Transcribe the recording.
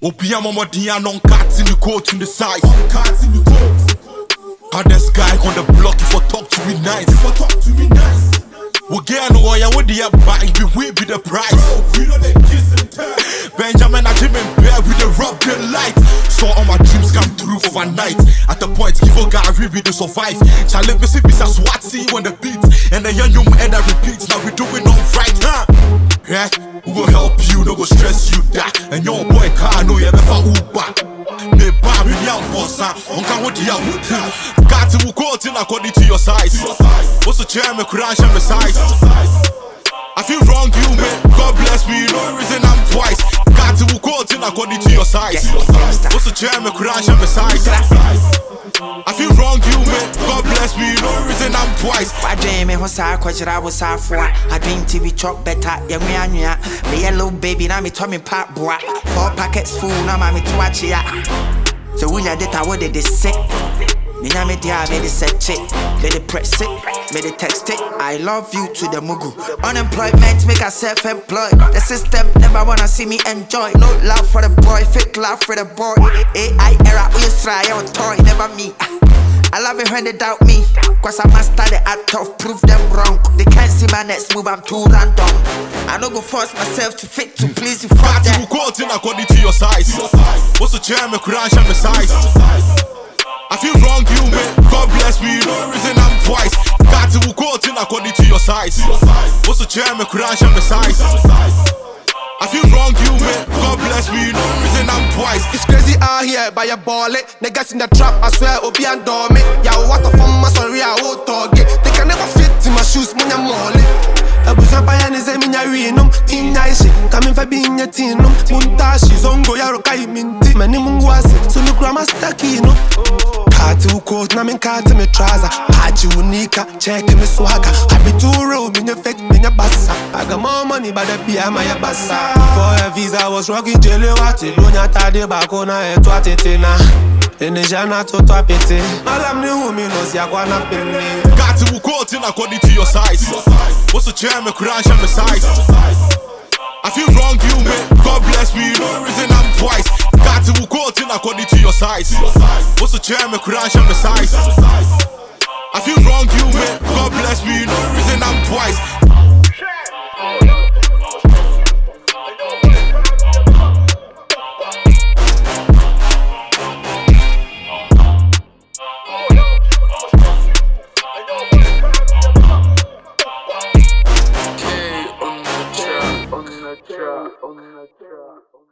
Opia mama dia non cats in the coat in the size. Hardest guy on the block if I talk to me nice. We get no oil with the back, we be the price. Benjamin I dream in bed with the rub the light. So all my dreams come true overnight. At the point, give a guy we to survive. Charlie Missy be a SWAT team on the beat. And the young and I repeat, now we doing all right, huh? Yeah, we will help you, no go stress you that. And your boy car no you ever Uber. Ne ba mi young bossa, on can what you got to go in according to your size. What's the chairman crash and the size? I feel wrong, you man. God bless me, no reason I'm twice. Got to go in according to your size. What's the chairman crash and the size? I feel wrong, you man. God bless me, no reason I'm twice. I dream it was I was half one. I dream TV chalk better, young me yellow baby, now me Tommy Pop boy. 4 packets full, now me to watch ya. So we had it, I would they sick. Me na me dia, me the set chick. Me the press it, me the text it. I love you to the mugu. Unemployment make us self-employed. The system never wanna see me enjoy. No love for the boy, fake love for the boy. AI era, we try on toy, never me. I love it when they doubt me, cause I master the art of prove them wrong. They can't see my next move, I'm too random. I don't go force myself to fit to please you. Got to go in according to your size. What's the chairman crash and the size? I feel wrong, you man. God bless me, no reason I'm twice. Got to go in according to your size. What's the chairman crash and the size? I feel wrong, you man. God bless me, no reason I'm twice. It's crazy out here by your ballet. Niggas in the trap, I swear, Obi and Domi. Yeah, what the fuck, my sorry, I won't target. They can never fit in my shoes, when I'm molly. I was a buyer, and I'm in your renum. Team nice, coming for being your team. Muntashi, Zongo, Yarokai, Minty. Many Munguasi, so no grammar stacky, no. Katu coat, na min kati me trouser. Pachi unika, check me swagger. I be too real, me fake, me bassa. I got more money, but the PM my bassa. For a visa, I was rocking jelly wati. Donya tade bakona e twati tina. Enejana to twapete. Malam ni umi no si akwana pene. Got to go in according to your size. What's the chairman crash and the size? I feel wrong, you man. God bless me, no reason I'm twice. Got to go in according to your size. What's the chairman crash and the size? I feel wrong, you man. God bless me, no reason I'm twice. On the track.